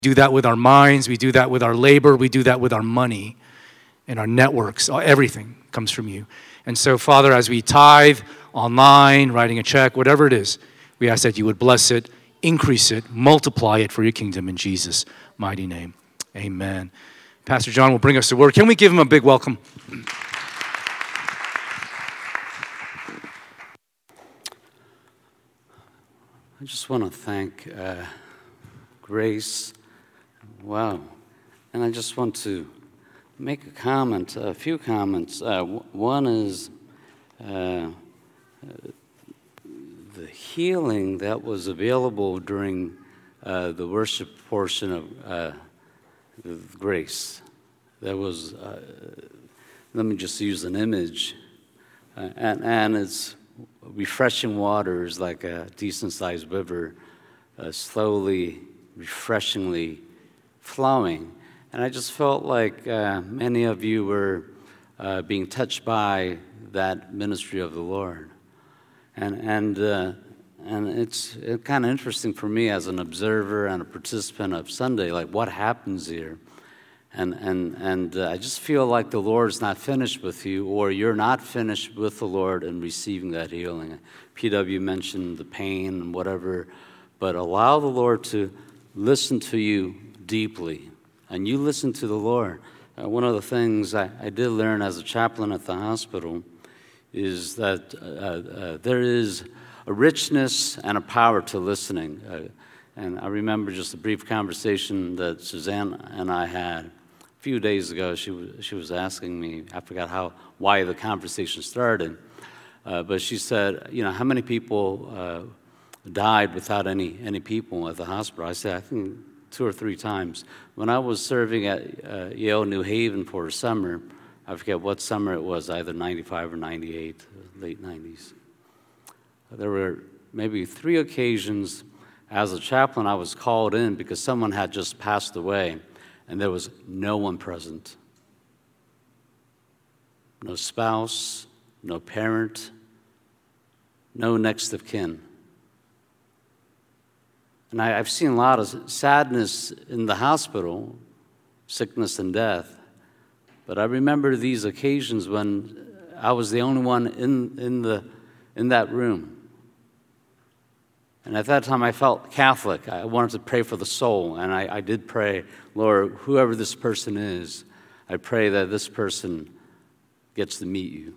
do that with our minds, we do that with our labor, we do that with our money and our networks. Everything comes from you. And so, Father, as we tithe online, writing a check, whatever it is, we ask that you would bless it, increase it, multiply it for your kingdom in Jesus' mighty name. Amen. Pastor John will bring us the word. Can we give him a big welcome? I just want to thank Grace. Wow. And I just want to make a few comments. One is the healing that was available during the worship portion of Grace. That was, let me just use an image, and it's refreshing waters like a decent-sized river, slowly, refreshingly flowing. And I just felt like many of you were being touched by that ministry of the Lord. And it's kind of interesting for me as an observer and a participant of Sunday, like what happens here. And I just feel like the Lord's not finished with you, or you're not finished with the Lord in receiving that healing. PW mentioned the pain and whatever, but allow the Lord to listen to you deeply, and you listen to the Lord. One of the things I did learn as a chaplain at the hospital is that there is a richness and a power to listening. And I remember just a brief conversation that Suzanne and I had a few days ago. She was asking me, I forgot why the conversation started, but she said, how many people died without any people at the hospital? I said, I think 2 or 3 times. When I was serving at Yale New Haven for a summer, I forget what summer it was, either 95 or 98, late 90s. There were maybe 3 occasions as a chaplain I was called in because someone had just passed away and there was no one present. No spouse, no parent, no next of kin. And I've seen a lot of sadness in the hospital, sickness and death. But I remember these occasions when I was the only one in that room. And at that time, I felt Catholic. I wanted to pray for the soul. And I did pray, Lord, whoever this person is, I pray that this person gets to meet you.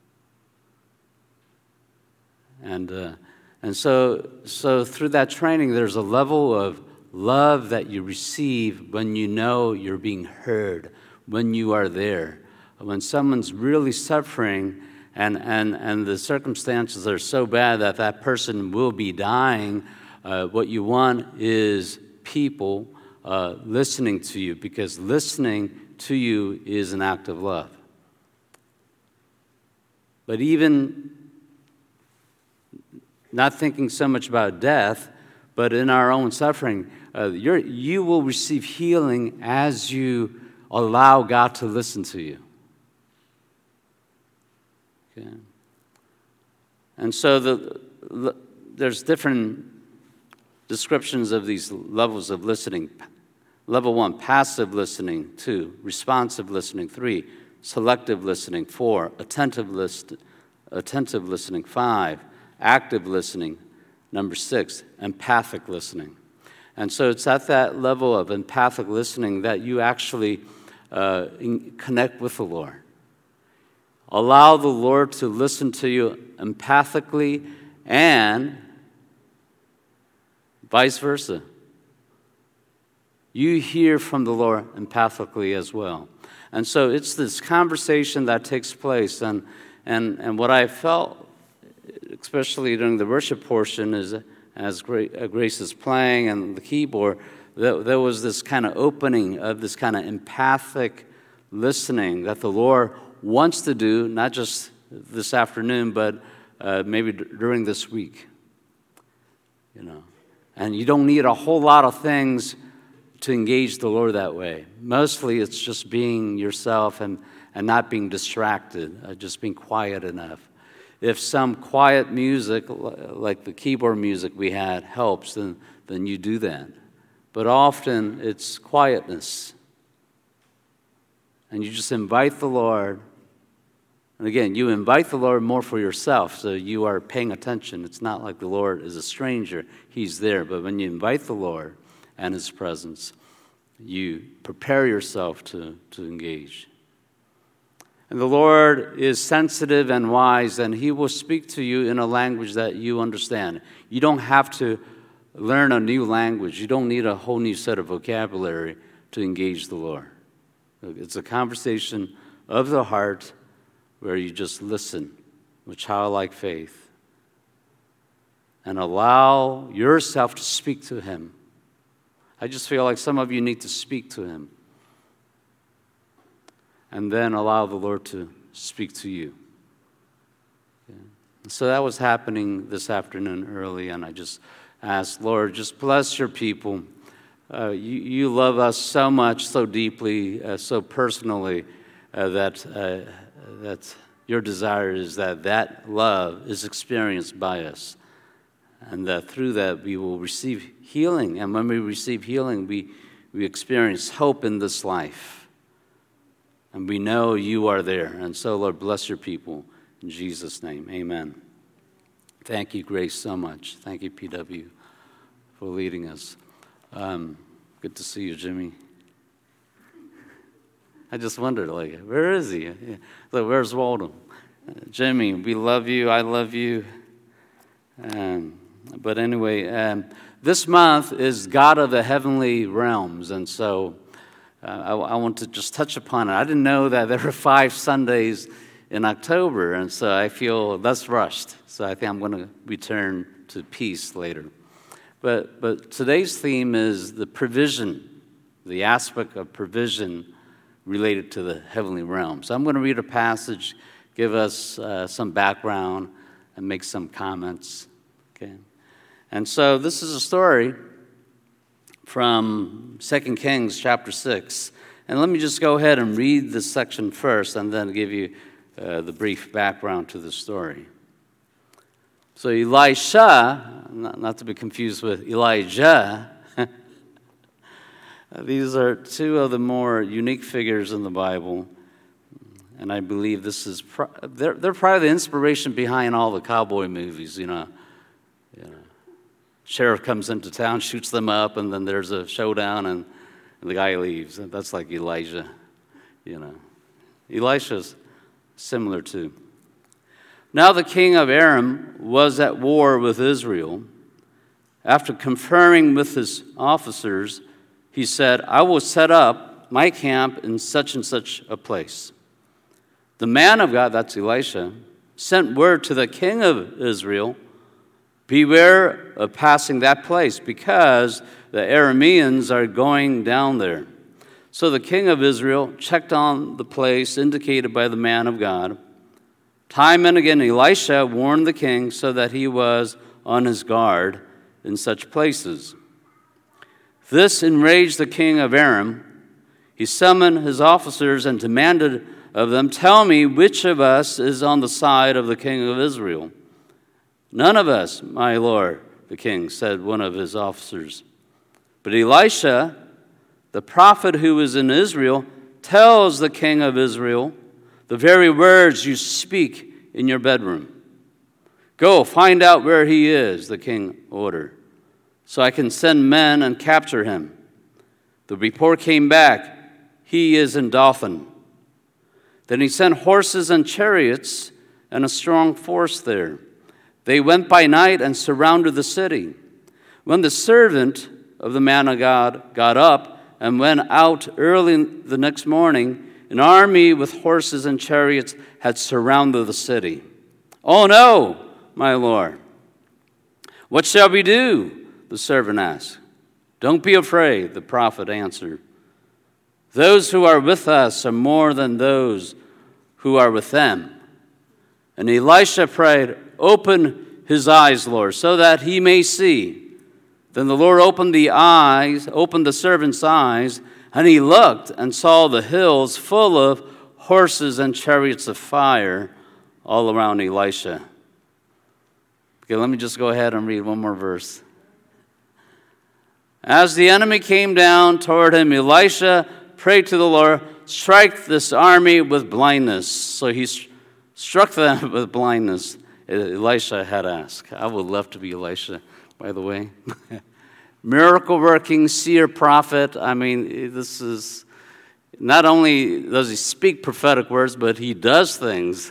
And so through that training, there's a level of love that you receive when you know you're being heard, when you are there. When someone's really suffering and the circumstances are so bad that that person will be dying, what you want is people listening to you, because listening to you is an act of love. But even not thinking so much about death, but in our own suffering, you will receive healing as you allow God to listen to you. Okay. And so there's different descriptions of these levels of listening. Level 1, passive listening. 2, responsive listening. 3, selective listening. 4, attentive listening. 5, active listening. Number 6, empathic listening. And so it's at that level of empathic listening that you actually connect with the Lord. Allow the Lord to listen to you empathically and vice versa. You hear from the Lord empathically as well. And so it's this conversation that takes place. And what I felt, especially during the worship portion, is as Grace is playing and the keyboard, there was this kind of opening of this kind of empathic listening that the Lord wants to do, not just this afternoon, but maybe during this week. And you don't need a whole lot of things to engage the Lord that way. Mostly it's just being yourself and not being distracted, just being quiet enough. If some quiet music, like the keyboard music we had, helps, then you do that. but often it's quietness. And you just invite the Lord. And again, you invite the Lord more for yourself, so you are paying attention. It's not like the Lord is a stranger. He's there. But when you invite the Lord and His presence, you prepare yourself to engage. And the Lord is sensitive and wise, and He will speak to you in a language that you understand. You don't have to learn a new language. You don't need a whole new set of vocabulary to engage the Lord. It's a conversation of the heart where you just listen with childlike faith and allow yourself to speak to Him. I just feel like some of you need to speak to Him. And then allow the Lord to speak to you. Okay. So that was happening this afternoon early, and I just asked, Lord, just bless your people. You love us so much, so deeply, so personally, that your desire is that love is experienced by us, and that through that we will receive healing. And when we receive healing, we experience hope in this life. And we know you are there. And so, Lord, bless your people. In Jesus' name, amen. Thank you, Grace, so much. Thank you, PW, for leading us. Good to see you, Jimmy. I just wondered, where is he? Where's Waldo? Jimmy, we love you. I love you. But anyway, this month is God of the Heavenly Realms. And so I want to just touch upon it. I didn't know that there were 5 Sundays in October, and so I feel less rushed. So I think I'm going to return to peace later. But today's theme is the provision, the aspect of provision related to the heavenly realm. So I'm going to read a passage, give us some background, and make some comments. Okay. And so this is a story from 2 Kings chapter 6. And let me just go ahead and read this section first and then give you the brief background to the story. So Elisha, not to be confused with Elijah, these are 2 of the more unique figures in the Bible. And I believe this is, they're probably the inspiration behind all the cowboy movies, you know. Sheriff comes into town, shoots them up, and then there's a showdown, and the guy leaves. That's like Elijah, you know. Elisha's similar too. Now the king of Aram was at war with Israel. After conferring with his officers, he said, I will set up my camp in such and such a place. The man of God, that's Elisha, sent word to the king of Israel, beware of passing that place, because the Arameans are going down there. So the king of Israel checked on the place indicated by the man of God. Time and again, Elisha warned the king so that he was on his guard in such places. This enraged the king of Aram. He summoned his officers and demanded of them, tell me which of us is on the side of the king of Israel. None of us, my lord, the king, said one of his officers. But Elisha, the prophet who is in Israel, tells the king of Israel the very words you speak in your bedroom. Go, find out where he is, the king ordered, so I can send men and capture him. The report came back, he is in Dothan. Then he sent horses and chariots and a strong force there. They went by night and surrounded the city. When the servant of the man of God got up and went out early the next morning, an army with horses and chariots had surrounded the city. Oh no, my lord. What shall we do? The servant asked. Don't be afraid, the prophet answered. Those who are with us are more than those who are with them. And Elisha prayed, open his eyes, Lord, so that he may see. Then the Lord opened the servant's eyes, and he looked and saw the hills full of horses and chariots of fire all around Elisha. Okay, let me just go ahead and read one more verse. As the enemy came down toward him, Elisha prayed to the Lord, strike this army with blindness. So he struck them with blindness. Elisha had asked. I would love to be Elisha, by the way. Miracle working, seer, prophet. I mean, this is, not only does he speak prophetic words, but he does things,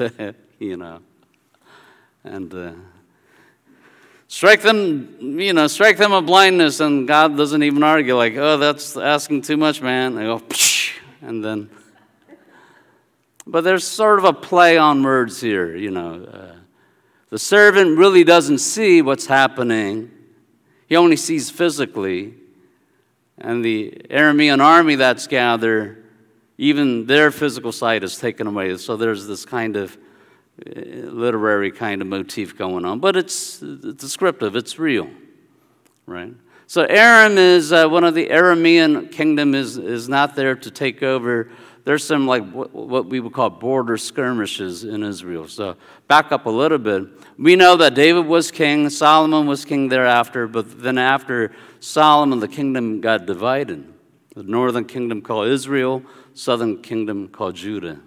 And strike them with blindness, and God doesn't even argue, like, oh, that's asking too much, man. They go, psh, and then. But there's sort of a play on words here, The servant really doesn't see what's happening. He only sees physically. And the Aramean army that's gathered, even their physical sight is taken away. So there's this kind of literary kind of motif going on. But it's descriptive. It's real, right? So Aram is one of the Aramean kingdom is not there to take over. There's some like what we would call border skirmishes in Israel. So back up a little bit. We know that David was king, Solomon was king thereafter, but then after Solomon, the kingdom got divided. The northern kingdom called Israel, southern kingdom called Judah.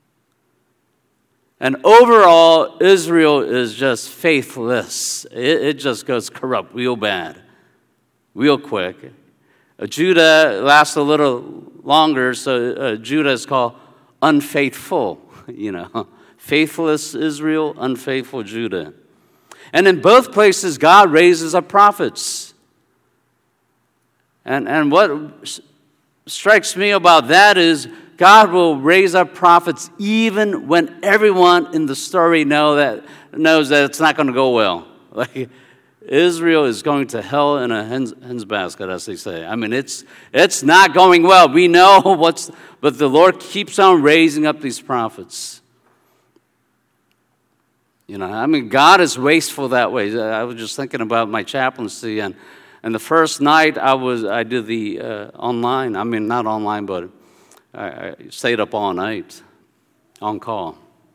And overall, Israel is just faithless. It just goes corrupt real bad, real quick. Judah lasts a little longer, so Judah is called unfaithful, Faithless Israel, unfaithful Judah. And in both places, God raises up prophets. And what strikes me about that is God will raise up prophets even when everyone in the story knows that it's not going to go well. Like Israel is going to hell in a hen's basket, as they say. I mean, it's not going well. We know but the Lord keeps on raising up these prophets. God is wasteful that way. I was just thinking about my chaplaincy, and the first night I did the online. I mean, not online, but I stayed up all night on call.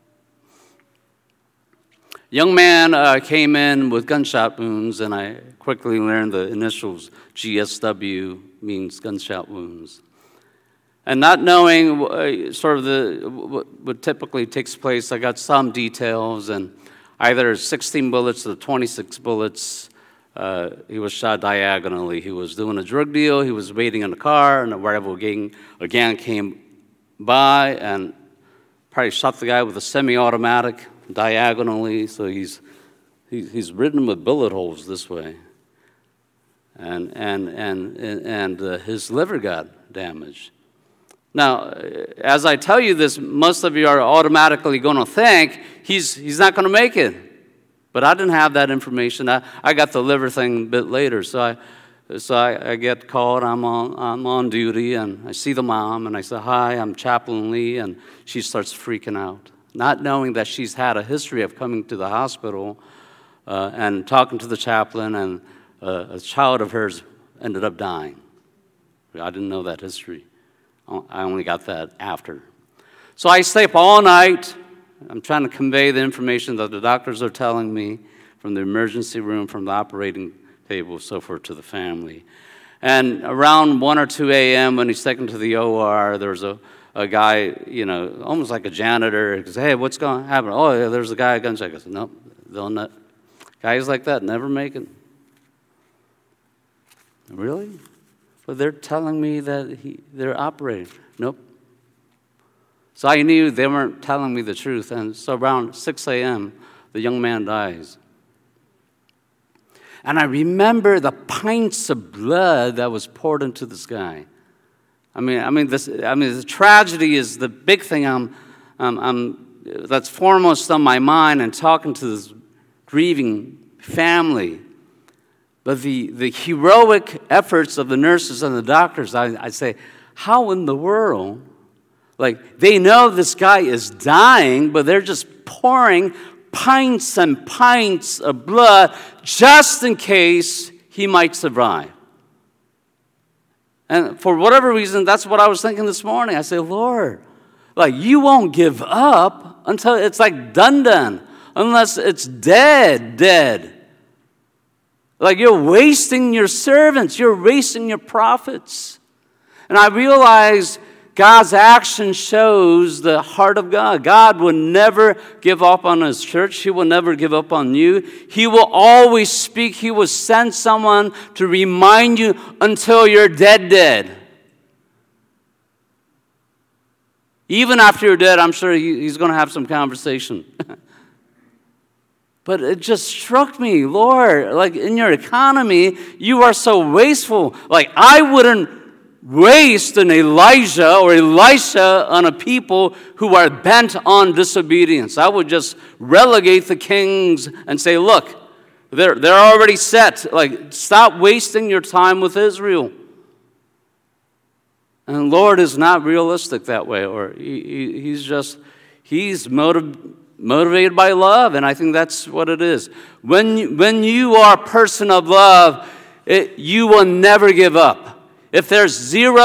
Young man came in with gunshot wounds, and I quickly learned the initials GSW means gunshot wounds. And not knowing what typically takes place, I got some details, and either 16 bullets or 26 bullets. He was shot diagonally. He was doing a drug deal. He was waiting in the car, and a rival gang came by and probably shot the guy with a semi-automatic diagonally. So he's ridden with bullet holes this way, and his liver got damaged. Now, as I tell you this, most of you are automatically going to think he's not going to make it. But I didn't have that information. I got the liver thing a bit later. So I get called. I'm on duty, and I see the mom, and I say, "Hi, I'm Chaplain Lee," and she starts freaking out, not knowing that she's had a history of coming to the hospital and talking to the chaplain, and a child of hers ended up dying. I didn't know that history. I only got that after. So I stay up all night. I'm trying to convey the information that the doctors are telling me from the emergency room, from the operating table, so forth, to the family. And around 1 or 2 a.m., when he's taken to the OR, there's a guy, almost like a janitor. He goes, "Hey, what's going to happen?" "Oh, yeah, there's a guy at gunshot." I go, "Nope, they'll not." Guys like that never make it. Really? But they're telling me that they're operating. Nope. So I knew they weren't telling me the truth. And so around 6 a.m., the young man dies. And I remember the pints of blood that was poured into this guy. The tragedy is the big thing that's foremost on my mind, and talking to this grieving family. But the heroic efforts of the nurses and the doctors, I say, how in the world? Like, they know this guy is dying, but they're just pouring pints and pints of blood just in case he might survive. And for whatever reason, that's what I was thinking this morning. I say, Lord, you won't give up until it's done, unless it's dead. Like, you're wasting your servants. You're wasting your prophets. And I realize God's action shows the heart of God. God will never give up on His church. He will never give up on you. He will always speak. He will send someone to remind you until you're dead. Even after you're dead, I'm sure He's going to have some conversation. But it just struck me, Lord, like, in your economy, you are so wasteful. Like, I wouldn't waste an Elijah or Elisha on a people who are bent on disobedience. I would just relegate the kings and say, look, they're already set. Like, stop wasting your time with Israel. And the Lord is not realistic that way, or he's motivated by love, and I think that's what it is. When you are a person of love, you will never give up. If there's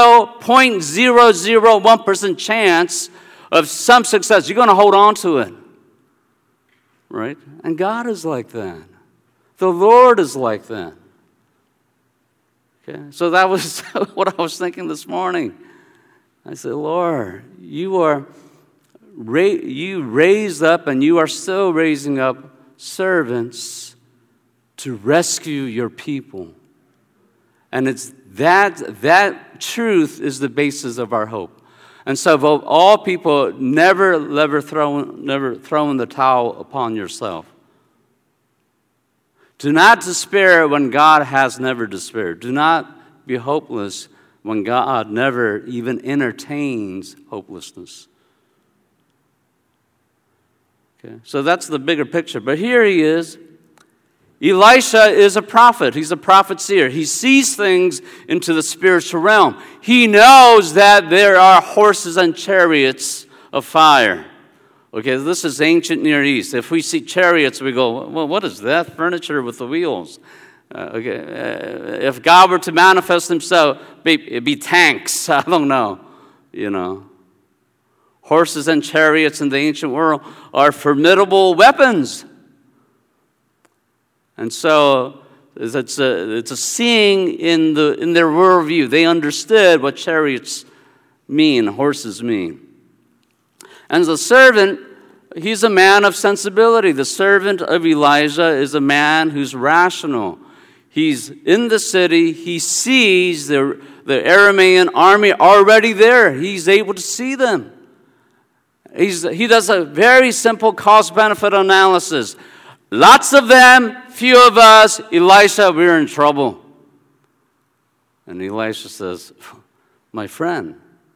0.001% chance of some success, you're going to hold on to it, right? And God is like that. The Lord is like that. Okay, so that was what I was thinking this morning. I said, Lord, you raised up, and you are still raising up servants to rescue your people. And it's that truth is the basis of our hope. And so, of all people, never throw in the towel upon yourself. Do not despair when God has never despaired. Do not be hopeless when God never even entertains hopelessness. Okay, so that's the bigger picture. But here he is. Elisha is a prophet. He's a prophet seer. He sees things into the spiritual realm. He knows that there are horses and chariots of fire. Okay, this is ancient Near East. If we see chariots, we go, well, what is that? Furniture with the wheels. If God were to manifest Himself, it'd be tanks. I don't know, Horses and chariots in the ancient world are formidable weapons. And so it's a seeing in their worldview. They understood what chariots mean, horses mean. And the servant, he's a man of sensibility. The servant of Elijah is a man who's rational. He's in the city. He sees the Aramean army already there. He's able to see them. He does a very simple cost-benefit analysis. Lots of them, few of us. Elisha, we're in trouble. And Elisha says, my friend,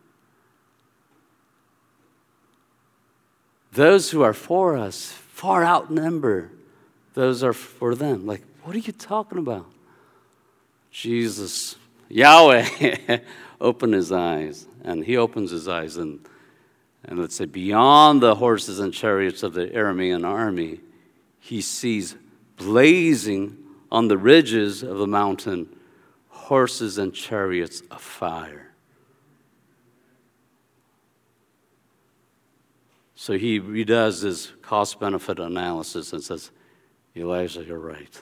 those who are for us far outnumber those are for them. Like, what are you talking about? Jesus, Yahweh, opened his eyes. And he opens his eyes. And let's say beyond the horses and chariots of the Aramean army, he sees blazing on the ridges of the mountain horses and chariots of fire. So he redoes his cost-benefit analysis and says, Elijah, you're right.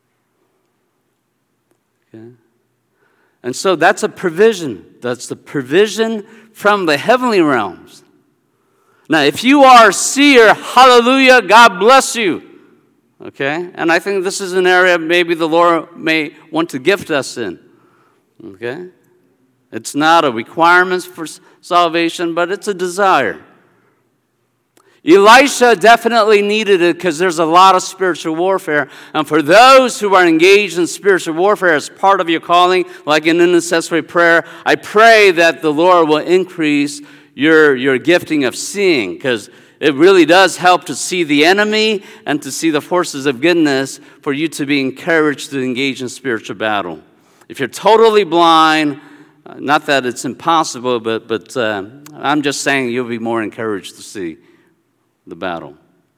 Okay? And so that's a provision. That's the provision from the heavenly realms. Now, if you are a seer, hallelujah, God bless you. Okay? And I think this is an area maybe the Lord may want to gift us in. Okay? It's not a requirement for salvation, but it's a desire. Elisha definitely needed it because there's a lot of spiritual warfare. And for those who are engaged in spiritual warfare as part of your calling, like in intercessory prayer, I pray that the Lord will increase your gifting of seeing, because it really does help to see the enemy and to see the forces of goodness for you to be encouraged to engage in spiritual battle. If you're totally blind, not that it's impossible, but I'm just saying you'll be more encouraged to see the battle.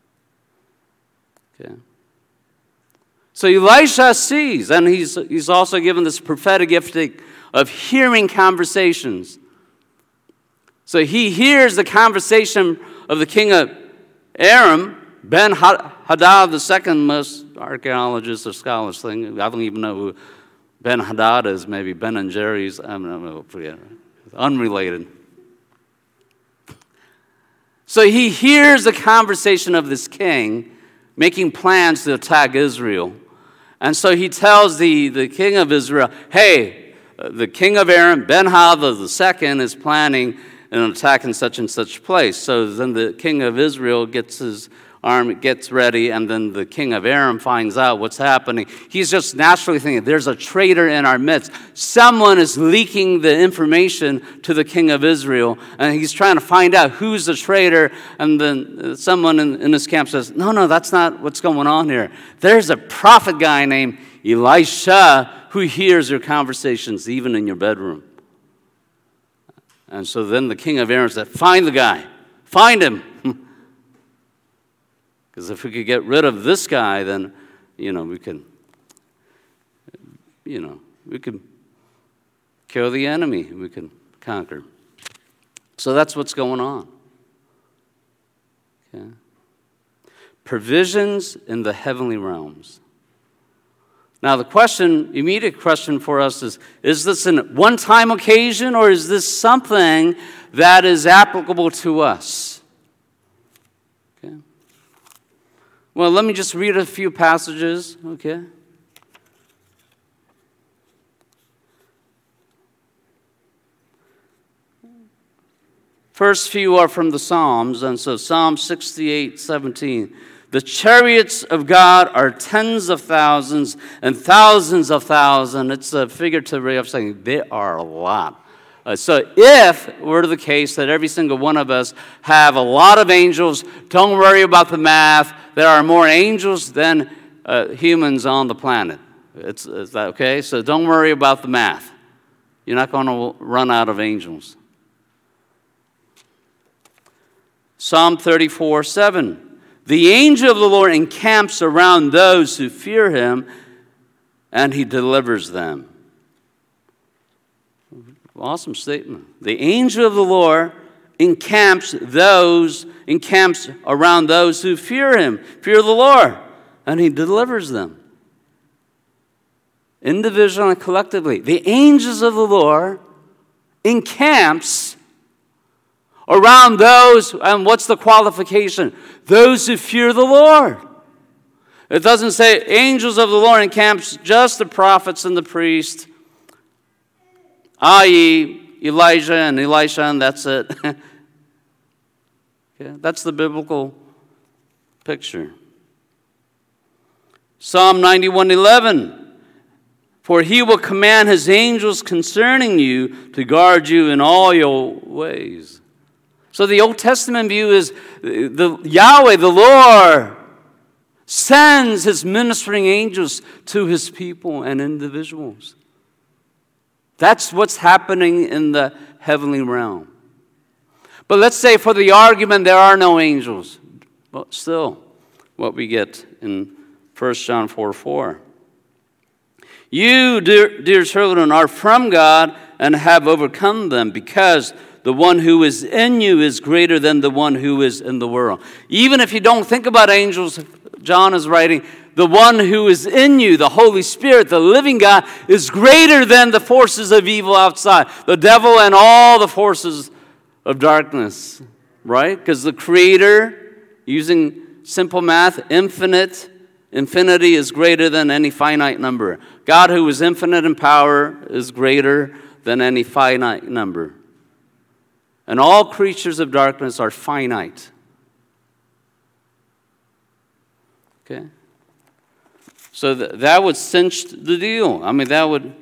Okay. So Elisha sees, and he's also given this prophetic gift of hearing conversations. So he hears the conversation of the king of Aram, Ben-Hadad, the second most archaeologists or scholars think, I don't even know who Ben-Hadad is, maybe Ben and Jerry's, I don't know, unrelated. So he hears the conversation of this king making plans to attack Israel. And so he tells the king of Israel, hey, the king of Aram, Ben-Hadad II, is planning an attack in such and such place. So then the king of Israel gets his army, gets ready, and then the king of Aram finds out what's happening. He's just naturally thinking, there's a traitor in our midst. Someone is leaking the information to the king of Israel, and he's trying to find out who's the traitor, and then someone in his camp says, no, that's not what's going on here. There's a prophet guy named Elisha who hears your conversations even in your bedroom. And so then the king of Aram said, find the guy. Find him. Because if we could get rid of this guy, then, we could kill the enemy. We could conquer. So that's what's going on. Okay. Provisions in the heavenly realms. Now, the immediate question for us is this a one-time occasion, or is this something that is applicable to us? Okay. Well, let me just read a few passages, okay? First few are from the Psalms, and so Psalm 68:17. The chariots of God are tens of thousands and thousands of thousands. It's a figurative way of saying there are a lot. So if it were the case that every single one of us have a lot of angels, don't worry about the math. There are more angels than humans on the planet. Is that okay? So don't worry about the math. You're not going to run out of angels. Psalm 34:7. The angel of the Lord encamps around those who fear him, and he delivers them. Awesome statement. The angel of the Lord encamps around those who fear him, fear the Lord, and he delivers them. Individually and collectively. The angels of the Lord encamps around those, and what's the qualification? Those who fear the Lord. It doesn't say angels of the Lord encamps just the prophets and the priests, i.e. Elijah and Elisha, and that's it. Okay, that's the biblical picture. Psalm 91:11. For he will command his angels concerning you to guard you in all your ways. So the Old Testament view is Yahweh, the Lord, sends his ministering angels to his people and individuals. That's what's happening in the heavenly realm. But let's say for the argument there are no angels. But still, what we get in 1 John 4:4. You, dear children, are from God and have overcome them, because the one who is in you is greater than the one who is in the world. Even if you don't think about angels, John is writing, the one who is in you, the Holy Spirit, the living God, is greater than the forces of evil outside, the devil and all the forces of darkness, right? Because the Creator, using simple math, infinity is greater than any finite number. God, who is infinite in power, is greater than any finite number. And all creatures of darkness are finite. Okay? So that would cinch the deal. I mean, that would...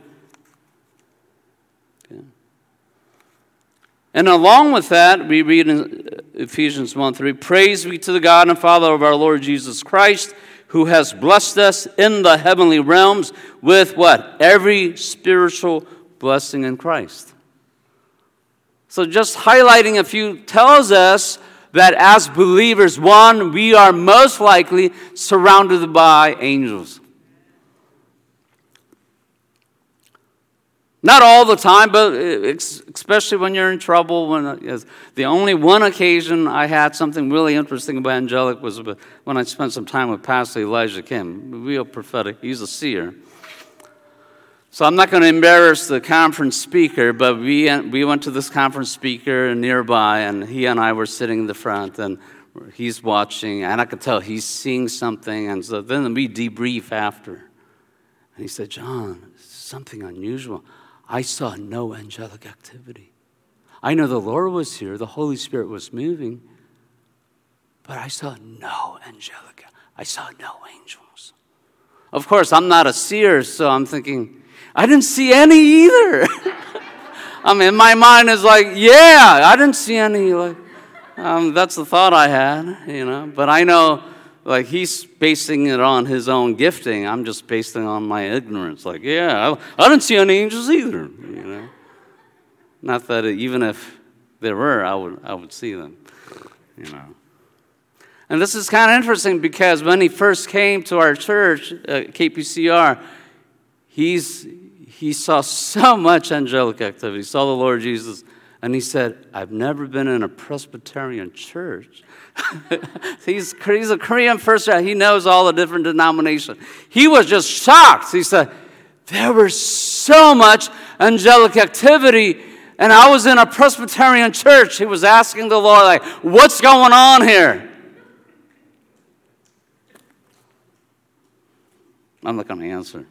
Okay. And along with that, we read in Ephesians 1:3, praise be to the God and Father of our Lord Jesus Christ, who has blessed us in the heavenly realms with what? Every spiritual blessing in Christ. So just highlighting a few tells us that as believers, one, we are most likely surrounded by angels. Not all the time, but especially when you're in trouble. The only one occasion I had something really interesting about angelic was when I spent some time with Pastor Elijah Kim, real prophetic. He's a seer. So I'm not going to embarrass the conference speaker, but we went to this conference speaker nearby, and he and I were sitting in the front, and he's watching, and I could tell he's seeing something, and so then we debrief after. And he said, John, something unusual. I saw no angelic activity. I know the Lord was here, the Holy Spirit was moving, but I saw no angelic. I saw no angels. Of course, I'm not a seer, so I'm thinking, I didn't see any either. I mean, my mind is like, yeah, I didn't see any. That's the thought I had, But I know, he's basing it on his own gifting. I'm just basing it on my ignorance. I didn't see any angels either, Not that even if there were, I would see them, And this is kind of interesting because when he first came to our church, KPCR, he saw so much angelic activity. He saw the Lord Jesus, and he said, I've never been in a Presbyterian church. He's a Korean first. He knows all the different denominations. He was just shocked. He said, there was so much angelic activity, and I was in a Presbyterian church. He was asking the Lord, what's going on here? I'm not going to answer.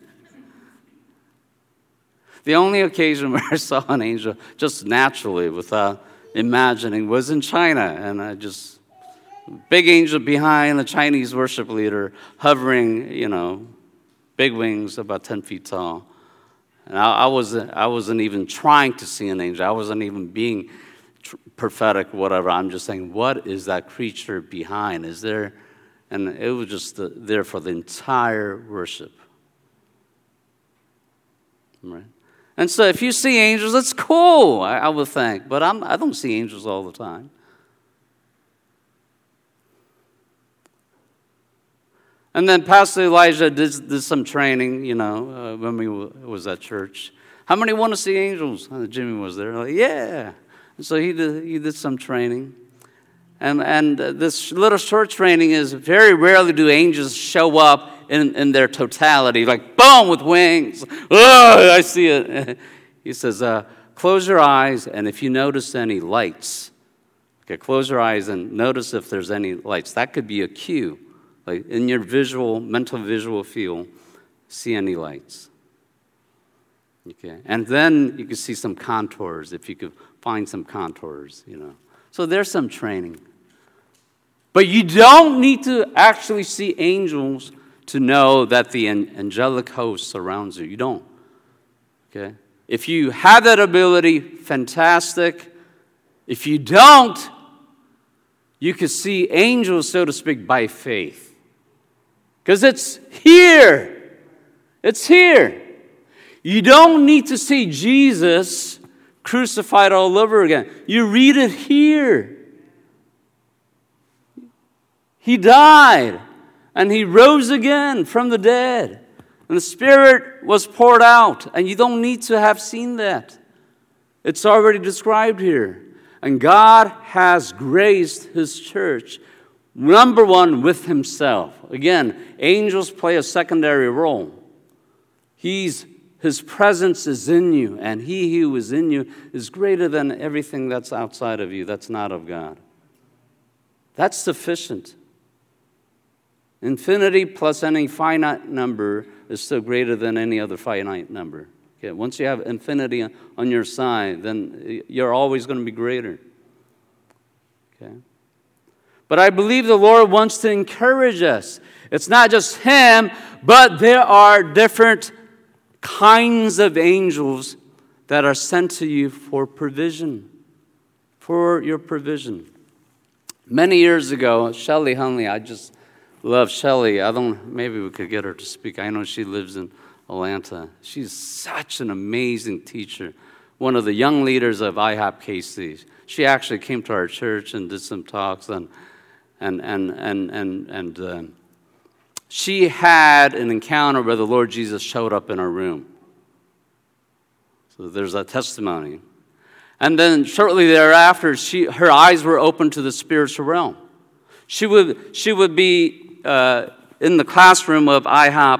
The only occasion where I saw an angel, just naturally, without imagining, was in China. And big angel behind a Chinese worship leader, hovering, big wings, about 10 feet tall. And I wasn't even trying to see an angel. I wasn't even being prophetic, whatever. I'm just saying, what is that creature behind? Is there? And it was just there for the entire worship. Right? And so if you see angels, it's cool, I would think. But I don't see angels all the time. And then Pastor Elijah did some training, when we was at church. How many want to see angels? Jimmy was there. Yeah. And so he did some training. And this little short training is very rarely do angels show up in their totality, boom, with wings. Oh, I see it. He says, close your eyes, and if you notice any lights, close your eyes and notice if there's any lights. That could be a cue. In your mental visual field, see any lights. Okay, and then you can see some contours, if you could find some contours, So there's some training. But you don't need to actually see angels to know that the angelic host surrounds you. You don't. Okay? If you have that ability, fantastic. If you don't, you can see angels, so to speak, by faith. Because it's here. It's here. You don't need to see Jesus crucified all over again. You read it here. He died, and he rose again from the dead. And the Spirit was poured out, and you don't need to have seen that. It's already described here. And God has graced his church, number one, with himself. Again, angels play a secondary role. His presence is in you, and he who is in you is greater than everything that's outside of you, that's not of God. That's sufficient. Infinity plus any finite number is still greater than any other finite number. Okay, once you have infinity on your side, then you're always going to be greater. Okay? But I believe the Lord wants to encourage us. It's not just him, but there are different kinds of angels that are sent to you for provision, for your provision. Many years ago, Shelley Hunley, I just love Shelley. Maybe we could get her to speak. I know she lives in Atlanta. She's such an amazing teacher. One of the young leaders of IHOP KC. She actually came to our church and did some talks, and she had an encounter where the Lord Jesus showed up in her room. So there's a testimony. And then shortly thereafter, her eyes were opened to the spiritual realm. She would be in the classroom of IHOP,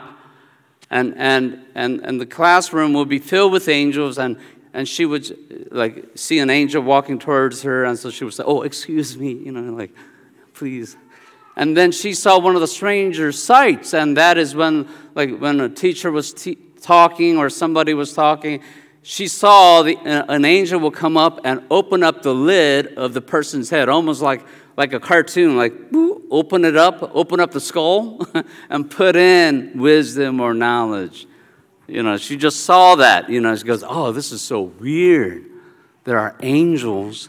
and the classroom would be filled with angels, and she would like see an angel walking towards her, and so she would say, "Oh, excuse me," like, "Please." And then she saw one of the stranger sights, and that is when a teacher was talking or somebody was talking, she saw an angel will come up and open up the lid of the person's head, almost like a cartoon, like open up the skull, and put in wisdom or knowledge. She just saw that. She goes, "Oh, this is so weird. There are angels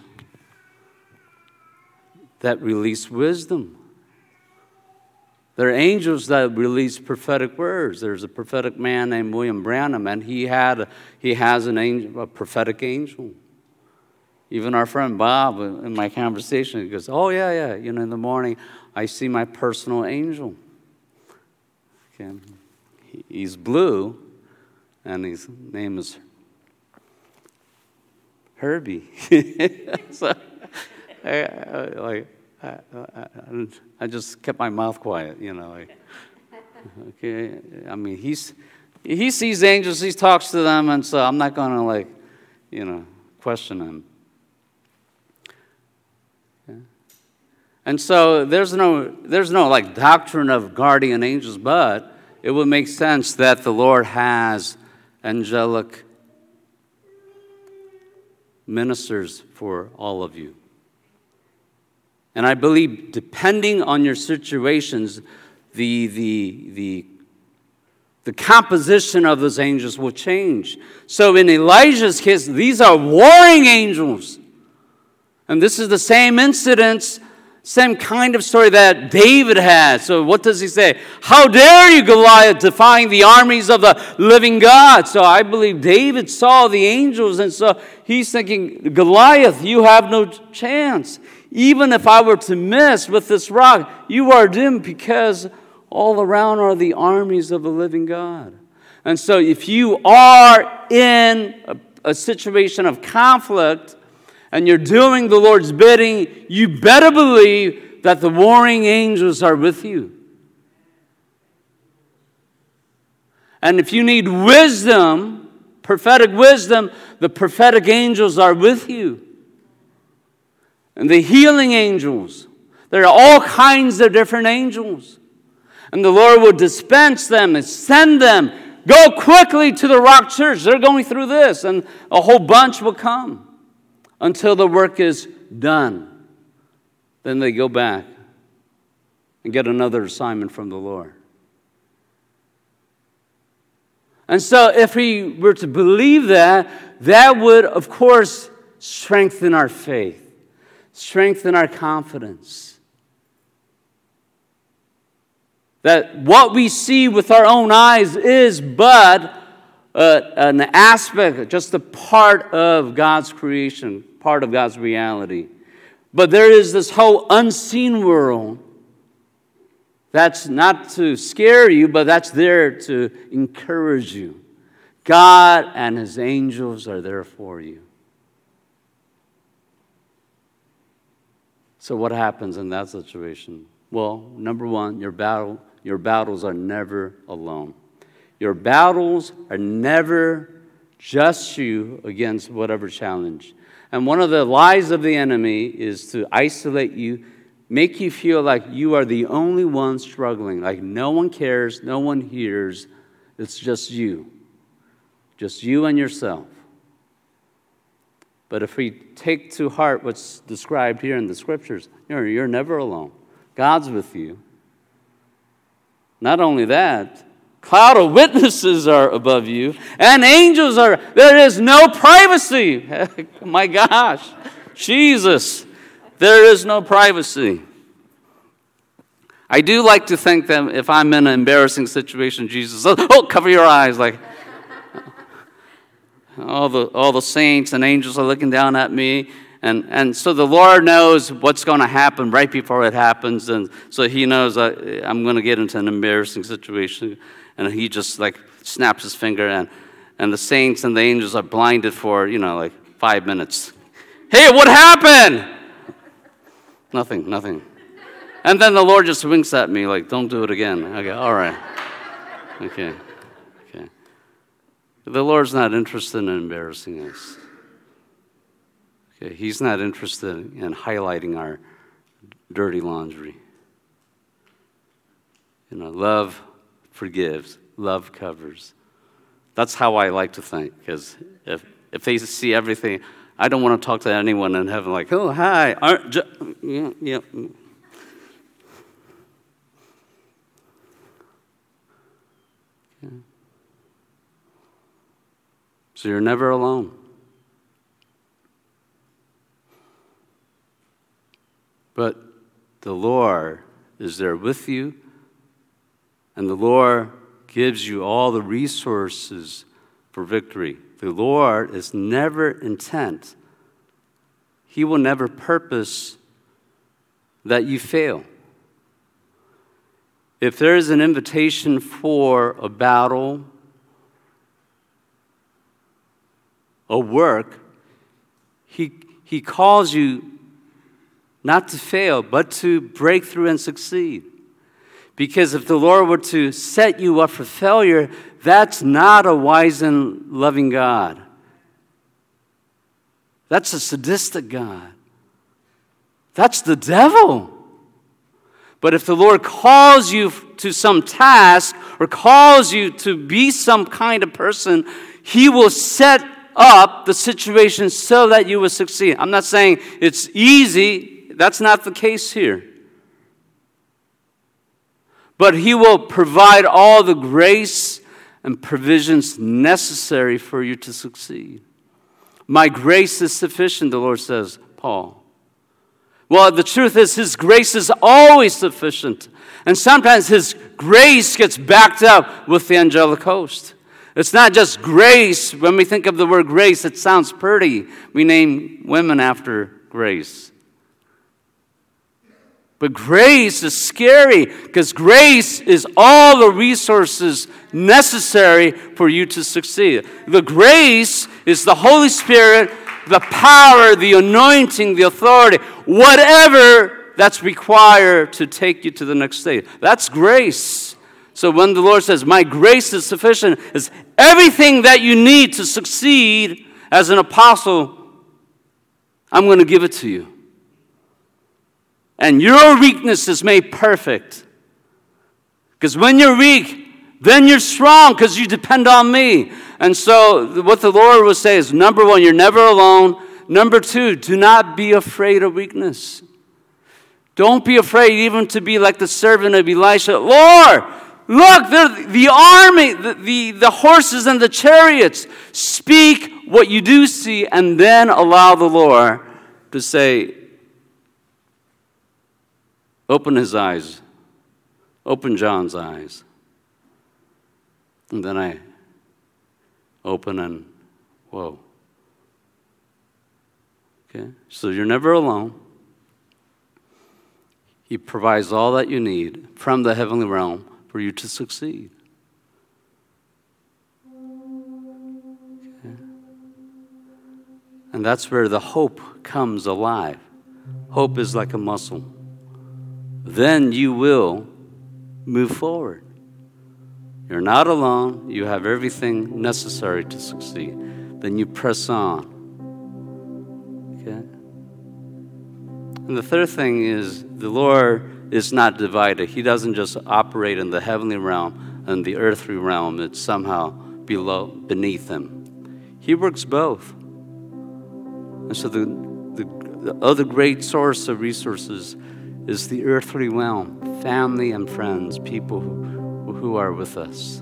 that release wisdom. There are angels that release prophetic words." There's a prophetic man named William Branham, and he has an angel, a prophetic angel. Even our friend Bob, in my conversation, he goes, "Oh, yeah. In the morning, I see my personal angel." Okay. He's blue, and his name is Herbie. So, I just kept my mouth quiet, Okay, I mean, he sees angels, he talks to them, and so I'm not going to question him. Okay. And so there's no doctrine of guardian angels, but it would make sense that the Lord has angelic ministers for all of you. And I believe, depending on your situations, the composition of those angels will change. So in Elijah's case, these are warring angels. And this is the same incidents, same kind of story that David had. So what does he say? "How dare you, Goliath, defying the armies of the living God?" So I believe David saw the angels, and so he's thinking, "Goliath, you have no chance. Even if I were to miss with this rock, you are doomed, because all around are the armies of the living God." And so if you are in a situation of conflict and you're doing the Lord's bidding, you better believe that the warring angels are with you. And if you need wisdom, prophetic wisdom, the prophetic angels are with you. And the healing angels. There are all kinds of different angels. And the Lord will dispense them and send them. Go quickly to the Rock Church. They're going through this. And a whole bunch will come until the work is done. Then they go back and get another assignment from the Lord. And so if we were to believe that, that would, of course, strengthen our faith. Strengthen our confidence. That what we see with our own eyes is but an aspect, just a part of God's creation, part of God's reality. But there is this whole unseen world that's not to scare you, but that's there to encourage you. God and His angels are there for you. So what happens in that situation? Well, number one, your battles are never alone. Your battles are never just you against whatever challenge. And one of the lies of the enemy is to isolate you, make you feel like you are the only one struggling, like no one cares, no one hears, it's just you and yourself. But if we take to heart what's described here in the Scriptures, you're never alone. God's with you. Not only that, cloud of witnesses are above you, and angels are. There is no privacy. My gosh, Jesus, there is no privacy. I do like to think that if I'm in an embarrassing situation, Jesus says, "Oh, cover your eyes," like. All the saints and angels are looking down at me. And so the Lord knows what's going to happen right before it happens. And so He knows I'm going to get into an embarrassing situation. And He just snaps His finger. And the saints and the angels are blinded for, like 5 minutes. Hey, what happened? Nothing. And then the Lord just winks at me like, don't do it again. Okay, all right. Okay. The Lord's not interested in embarrassing us. Okay, He's not interested in highlighting our dirty laundry. Love forgives. Love covers. That's how I like to think, because if they see everything, I don't want to talk to anyone in heaven like, oh, hi. Yeah. So you're never alone. But the Lord is there with you, and the Lord gives you all the resources for victory. The Lord is never intent. He will never purpose that you fail. If there is an invitation for a battle, a work, He calls you not to fail, but to break through and succeed. Because if the Lord were to set you up for failure, that's not a wise and loving God. That's a sadistic God. That's the devil. But if the Lord calls you to some task or calls you to be some kind of person, He will set up the situation so that you will succeed. I'm not saying it's easy. That's not the case here. But He will provide all the grace and provisions necessary for you to succeed. My grace is sufficient, the Lord says, Paul. Well, the truth is His grace is always sufficient. And sometimes His grace gets backed up with the angelic host. It's not just grace. When we think of the word grace, it sounds pretty. We name women after Grace. But grace is scary, because grace is all the resources necessary for you to succeed. The grace is the Holy Spirit, the power, the anointing, the authority, whatever that's required to take you to the next stage. That's grace. So when the Lord says, my grace is sufficient, is everything that you need to succeed as an apostle, I'm going to give it to you. And your weakness is made perfect. Because when you're weak, then you're strong because you depend on me. And so what the Lord will say is, number one, you're never alone. Number two, do not be afraid of weakness. Don't be afraid even to be like the servant of Elisha. Lord, look, the army, the horses and the chariots. Speak what you do see, and then allow the Lord to say, open his eyes. Open John's eyes. And then I open and, whoa. Okay? So you're never alone. He provides all that you need from the heavenly realm for you to succeed. Okay? And that's where the hope comes alive. Hope is like a muscle. Then you will move forward. You're not alone. You have everything necessary to succeed. Then you press on. Okay? And the third thing is, the Lord is not divided. He doesn't just operate in the heavenly realm and the earthly realm. It's somehow beneath him. He works both. And so the other great source of resources is the earthly realm, family and friends, people who are with us.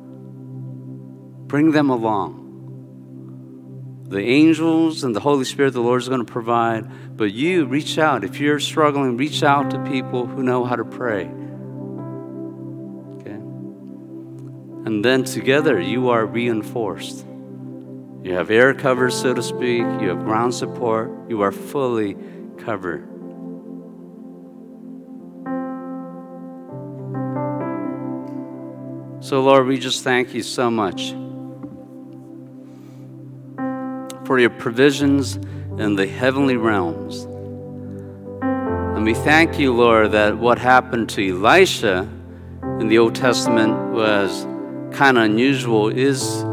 Bring them along. The angels and the Holy Spirit, the Lord is going to provide, but you reach out. If you're struggling, reach out to people who know how to pray. Okay? And then together you are reinforced. You have air cover, so to speak. You have ground support. You are fully covered. So, Lord, we just thank you so much for your provisions in the heavenly realms. And we thank you, Lord, that what happened to Elisha in the Old Testament was kind of unusual, is